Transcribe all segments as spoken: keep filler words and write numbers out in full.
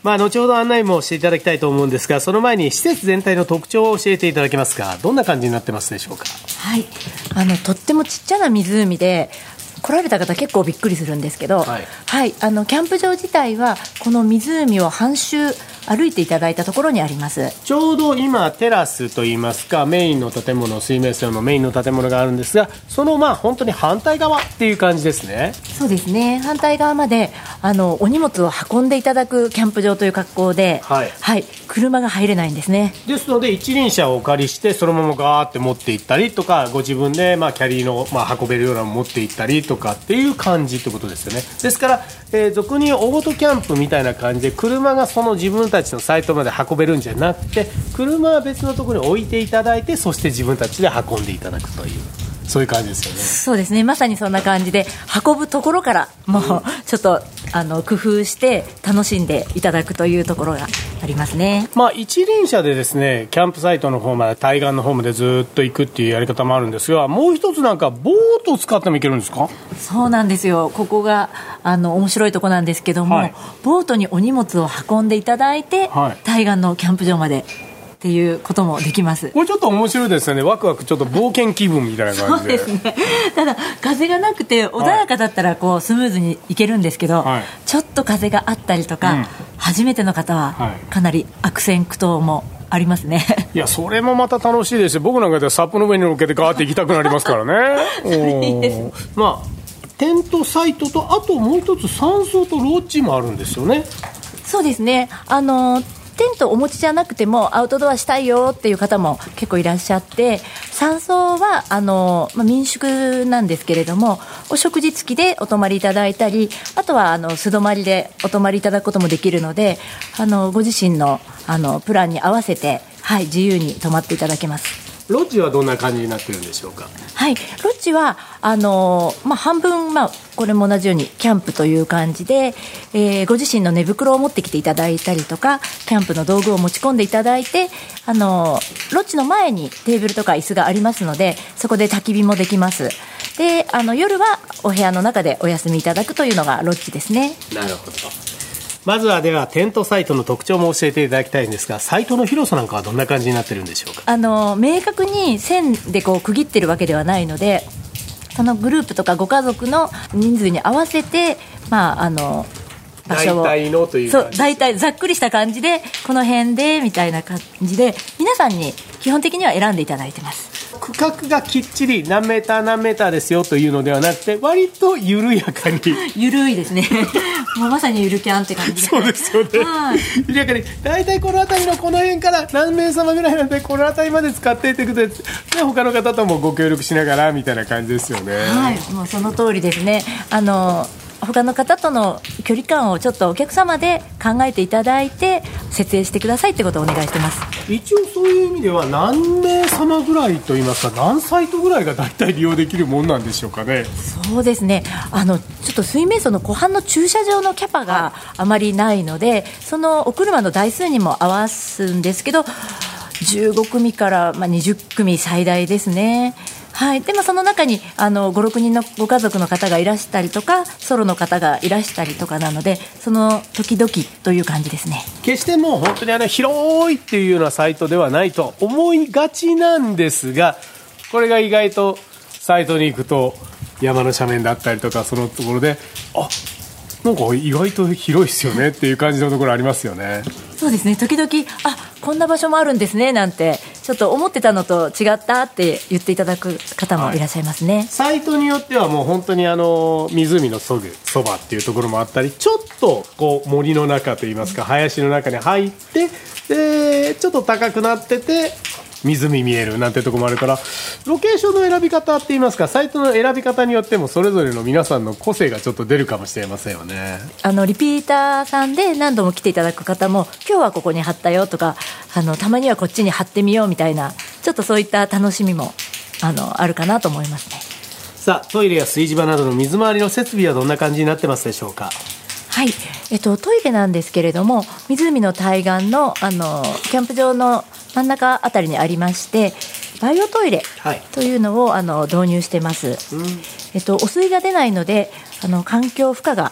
まあ、後ほど案内もしていただきたいと思うんですが、その前に施設全体の特徴を教えていただけますか。どんな感じになってますでしょうか。 はい、あのとってもちっちゃな湖で来られた方結構びっくりするんですけど、はいはい、あのキャンプ場自体はこの湖を半周歩いていただいたところにあります。 ちょうど今テラスといいますか、メインの建物、水明荘のメインの建物があるんですが、そのまあ本当に反対側っていう感じですね。 そうですね、反対側まであのお荷物を運んでいただくキャンプ場という格好で、はいはい、車が入れないんですね。 ですので一輪車をお借りしてそのままガーって持って行ったりとか、ご自分でまあキャリーのまあ運べるようなのを持って行ったりとかっていう感じってことですよね。ですから、えー、俗にオートキャンプみたいな感じで車がその自分たちのサイトまで運べるんじゃなくて、車は別のところに置いていただいて、そして自分たちで運んでいただくという、そういう感じですよね。 そうですね、まさにそんな感じで運ぶところからもうちょっとあの工夫して楽しんでいただくというところがありますね。 まあ、一輪車でですね、キャンプサイトの方まで、対岸の方までずっと行くっていうやり方もあるんですが、もう一つなんかボートを使ってもいけるんですか。 そうなんですよ、ここがあの面白いところなんですけども、はい、ボートにお荷物を運んでいただいて、はい、対岸のキャンプ場までっていうこともできます。 これちょっと面白いですよね。ワクワクちょっと冒険気分みたいな感じで。 そうですね。ただ風がなくて穏やかだったらこうスムーズにいけるんですけど、はい、ちょっと風があったりとか、うん、初めての方はかなり悪戦苦闘もありますね。 いや、それもまた楽しいですよ。僕なんかでサップの上に乗っけてガーって行きたくなりますからね。いいです。まあテントサイトと、あともう一つ山荘とロッジもあるんですよね。 そうですね、あのテントお持ちじゃなくてもアウトドアしたいよっていう方も結構いらっしゃって、山荘はあの、まあ、民宿なんですけれども、お食事付きでお泊まりいただいたり、あとはあの素泊まりでお泊まりいただくこともできるので、あのご自身の、あのプランに合わせて、はい、自由に泊まっていただけます。 ロッジはどんな感じになってるんでしょうか。 はい、ロッジはあの、まあ、半分、まあ、これも同じようにキャンプという感じで、えー、ご自身の寝袋を持ってきていただいたりとか、キャンプの道具を持ち込んでいただいて、あのロッジの前にテーブルとか椅子がありますので、そこで焚き火もできます。で、あの夜はお部屋の中でお休みいただくというのがロッジですね。 なるほど。まずはではテントサイトの特徴も教えていただきたいんですが、サイトの広さなんかはどんな感じになってるんでしょうか。 あの明確に線でこう区切ってるわけではないので、そのグループとかご家族の人数に合わせて、まあ、あの場所を大体のという感じ、そう、大体ざっくりした感じでこの辺でみたいな感じで皆さんに基本的には選んでいただいてます。 区画がきっちり何メーター何メーターですよというのではなくて、割と緩やかに緩いですね。もうまさにゆるキャンって感じで。 そうですよね、はい、緩やかに大体この辺りのこの辺から何名様ぐらいなんでこの辺りまで使っていってくれて、他の方ともご協力しながらみたいな感じですよね。 はい、もうその通りですね。あの他の方との距離感をちょっとお客様で考えていただいて設営してくださいってことをお願いしてます。 一応そういう意味では何名様ぐらいといいますか、何サイトぐらいが大体利用できるもんなんでしょうかね。 そうですね、あのちょっと水明荘の湖畔の駐車場のキャパがあまりないので、そのお車の台数にも合わすんですけど、じゅうごくみからまあにじゅっくみ最大ですね。はい、でもその中にあのご、ろくにんのご家族の方がいらしたりとか、ソロの方がいらしたりとかなので、その時々という感じですね。 決してもう本当にあの広いっていうようなサイトではないと思いがちなんですが、これが意外とサイトに行くと山の斜面だったりとか、そのところであなんか意外と広いですよねっていう感じのところありますよね。 そうですね、時々あこんな場所もあるんですねなんてちょっと思ってたのと違ったって言っていただく方もいらっしゃいますね、はい、 サイトによってはもう本当にあの湖のそぐそばっていうところもあったり、ちょっとこう森の中といいますか林の中に入って、でちょっと高くなってて湖見えるなんてとこもあるから、ロケーションの選び方って言いますか、サイトの選び方によってもそれぞれの皆さんの個性がちょっと出るかもしれませんよね。 あのリピーターさんで何度も来ていただく方も、今日はここに貼ったよとか、あのたまにはこっちに貼ってみようみたいな、ちょっとそういった楽しみも あのあるかなと思いますね。 さあ、トイレや炊事場などの水回りの設備はどんな感じになってますでしょうか。 はい、えっと、トイレなんですけれども、湖の対岸 の, あのキャンプ場の真ん中あたりにありまして、バイオトイレというのを、はい、あの導入してます、うん、えっと、汚水が出ないのであの環境負荷が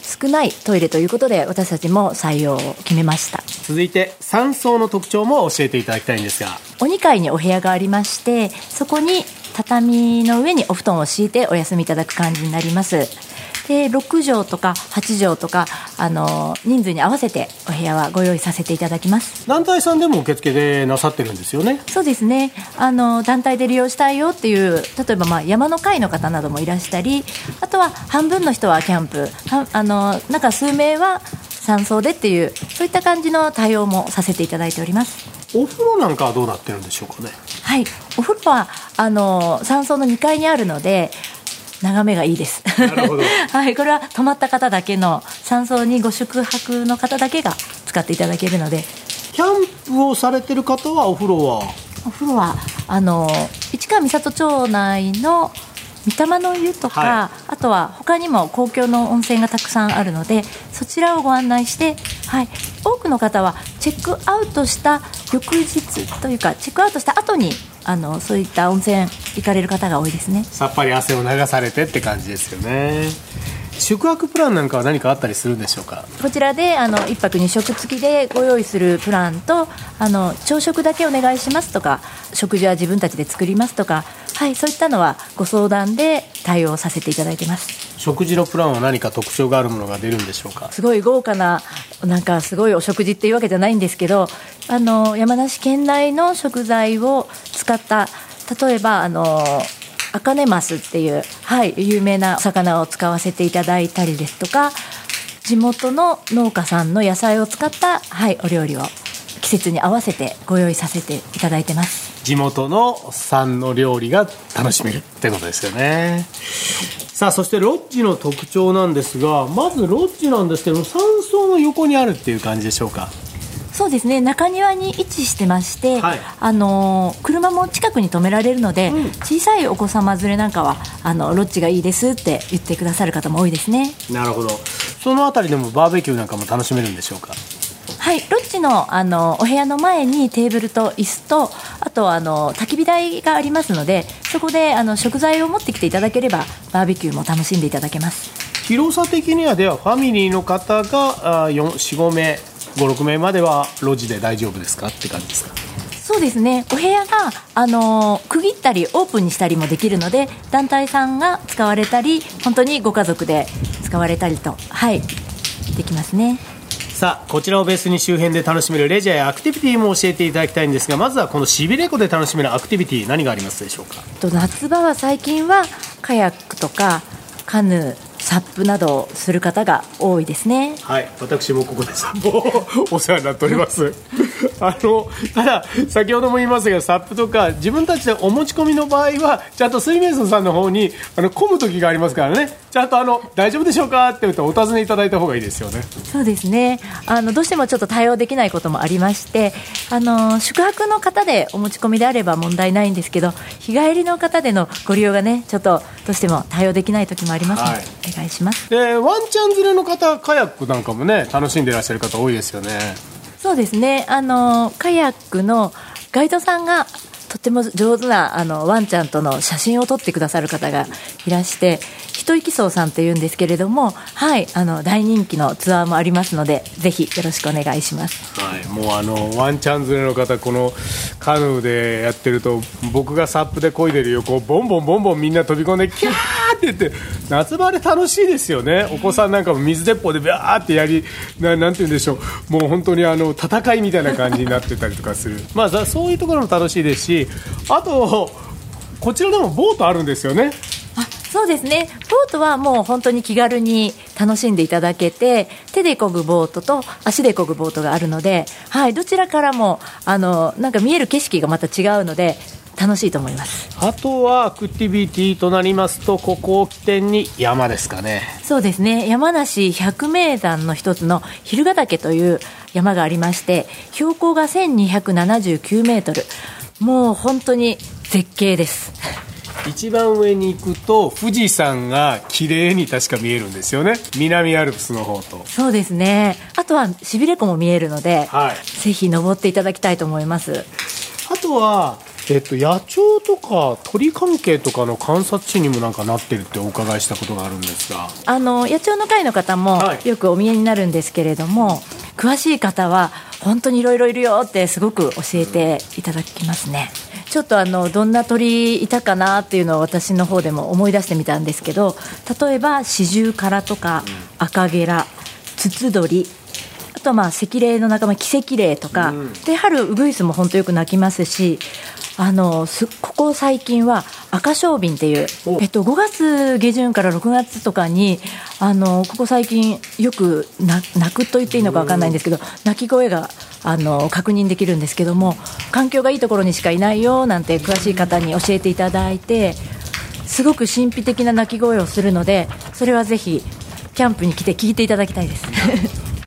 少ないトイレということで、私たちも採用を決めました。 続いて山荘の特徴も教えていただきたいんですが。 おにかいにお部屋がありまして、そこに畳の上にお布団を敷いてお休みいただく感じになります。でろくじょうとかはちじょうとか、あの人数に合わせてお部屋はご用意させていただきます。 団体さんでも受付でなさってるんですよね。 そうですね、あの団体で利用したいよっていう、例えばまあ山の会の方などもいらしたり、あとは半分の人はキャンプ、はあの中数名は山荘でっていう、そういった感じの対応もさせていただいております。 お風呂なんかはどうなってるんでしょうかね。 はい、お風呂はあの山荘のにかいにあるので眺めがいいです。 なるほどはい、これは泊まった方だけの、山荘にご宿泊の方だけが使っていただけるので。 キャンプをされてる方はお風呂はお風呂はあの市川三郷町内の御霊の湯とか、はい、あとは他にも公共の温泉がたくさんあるので、そちらをご案内して、はい、多くの方はチェックアウトした翌日というか、チェックアウトした後にあのそういった温泉行かれる方が多いですね。 さっぱり汗を流されてって感じですよね。宿泊プランなんかは何かあったりするんでしょうか。 こちらであのいっぱくに食付きでご用意するプランと、あの朝食だけお願いしますとか、食事は自分たちで作りますとか、はい、そういったのはご相談で対応させていただいています。 食事のプランは何か特徴があるものが出るんでしょうか。 すごい豪華な、なんかすごいお食事っていうわけじゃないんですけど、あの山梨県内の食材を使った、例えばあのアカネマスっていう、はい、有名な魚を使わせていただいたりですとか、地元の農家さんの野菜を使った、はい、お料理を季節に合わせてご用意させていただいてます。 地元の産の料理が楽しめるってことですよね。さあ、そしてロッジの特徴なんですが、まずロッジなんですけど、山荘の横にあるっていう感じでしょうか。 そうですね、中庭に位置してまして、はい、あの車も近くに止められるので、うん、小さいお子様連れなんかはあのロッジがいいですって言ってくださる方も多いですね。 なるほど。そのあたりでもバーベキューなんかも楽しめるんでしょうか。 はい、ロッジ の, あのお部屋の前にテーブルと椅子と、あとはあの焚き火台がありますので、そこであの食材を持ってきていただければバーベキューも楽しんでいただけます。 広さ的にはではファミリーの方がよん、ごめい、ご、ろくめいまではロッジで大丈夫ですかって感じですか。 そうですね、お部屋があの区切ったりオープンにしたりもできるので、団体さんが使われたり本当にご家族で使われたりと、はい、できますね。 さあ、こちらをベースに周辺で楽しめるレジャーやアクティビティも教えていただきたいんですが、まずはこのしびれ湖で楽しめるアクティビティ、何がありますでしょうか。 夏場は最近はカヤックとかカヌー、サップなどをする方が多いですね。 はい、私もここでサップをお世話になっておりますあのただ先ほども言いましたけど、サップとか自分たちでお持ち込みの場合はちゃんと水面村さんの方にあの混む時がありますからね、ちゃんとあの大丈夫でしょうかって言うとお尋ねいただいた方がいいですよね。 そうですね、あのどうしてもちょっと対応できないこともありまして、あの宿泊の方でお持ち込みであれば問題ないんですけど、日帰りの方でのご利用がね、ちょっとどうしても対応できない時もありますので、はい、お願いします。 でワンちゃん連れの方、カヤックなんかもね楽しんでいらっしゃる方多いですよね。 そうですね、あのカヤックのガイドさんがとても上手なあのワンちゃんとの写真を撮ってくださる方がいらして、一息荘さんというんですけれども、はい、あの大人気のツアーもありますので、ぜひよろしくお願いします。 はい、もうあのワンちゃん連れの方、このカヌーでやってると、僕がサップで漕いでる横をボンボンボンボンみんな飛び込んでキャーって言って、夏場で楽しいですよね。お子さんなんかも水鉄砲でビャーってやり な, なんて言うんでしょう、もう本当にあの戦いみたいな感じになってたりとかするまあそういうところも楽しいですし、あとこちらでもボートあるんですよね。 あ、そうですね、ボートはもう本当に気軽に楽しんでいただけて、手で漕ぐボートと足で漕ぐボートがあるので、はい、どちらからもあのなんか見える景色がまた違うので楽しいと思います。 あとはアクティビティとなりますと、ここを起点に山ですかね。 そうですね、山梨百名山の一つの蛭ヶ岳という山がありまして、標高がせんにひゃくななじゅうきゅうメートル、もう本当に絶景です一番上に行くと富士山が綺麗に確か見えるんですよね、南アルプスの方と。 そうですね、あとはしびれ湖も見えるので、 はい、 ぜひ登っていただきたいと思います。 あとはえっと、野鳥とか鳥関係とかの観察地にもなんかなってるってお伺いしたことがあるんですが、 あの野鳥の会の方もよくお見えになるんですけれども、はい、詳しい方は本当にいろいろいるよってすごく教えていただきますね。ちょっとあのどんな鳥いたかなっていうのを私の方でも思い出してみたんですけど、例えばシジュウカラとか赤ゲラ、ツツドリ、あとまあセキレイの仲間キセキレイとか、うん、で春ウグイスも本当よく鳴きますし、あのすここ最近は赤小瓶っていう、えっと、ごがつげじゅんからろくがつとかにあのここ最近よくな鳴くと言っていいのか分かんないんですけど、鳴き声があの確認できるんですけども、環境がいいところにしかいないよなんて詳しい方に教えていただいて、すごく神秘的な鳴き声をするので、それはぜひキャンプに来て聞いていただきたいです